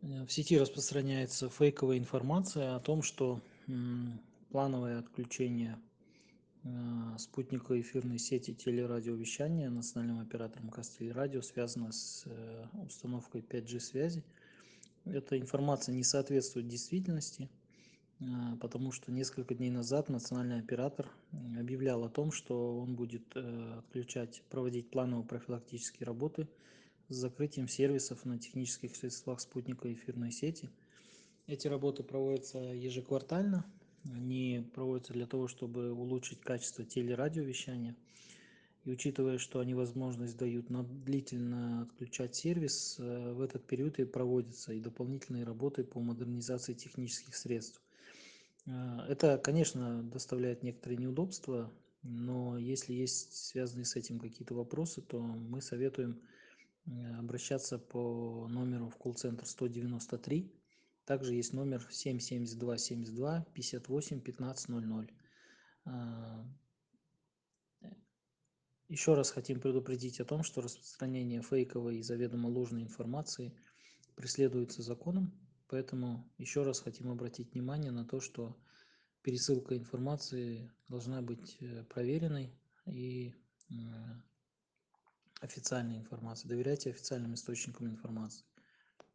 В сети распространяется фейковая информация о том, что плановое отключение спутниковой эфирной сети телерадиовещания национальным оператором Кастелерадио связано с установкой 5G связи. Эта информация не соответствует действительности, потому что несколько дней назад национальный оператор объявлял о том, что он будет отключать, проводить планово-профилактические работы с закрытием сервисов на технических средствах спутниковой эфирной сети. Эти работы проводятся ежеквартально. Они проводятся для того, чтобы улучшить качество телерадиовещания. И учитывая, что они возможность дают длительно отключать сервис, в этот период и проводятся и дополнительные работы по модернизации технических средств. Это, конечно, доставляет некоторые неудобства, но если есть связанные с этим какие-то вопросы, то мы советуем обращаться по номеру в колл-центр 193. Также есть номер 772 72 58 15 00. Еще раз хотим предупредить о том, что распространение фейковой и заведомо ложной информации преследуется законом, поэтому еще раз хотим обратить внимание на то, что пересылка информации должна быть проверенной и официальной информацией. Доверяйте официальным источникам информации.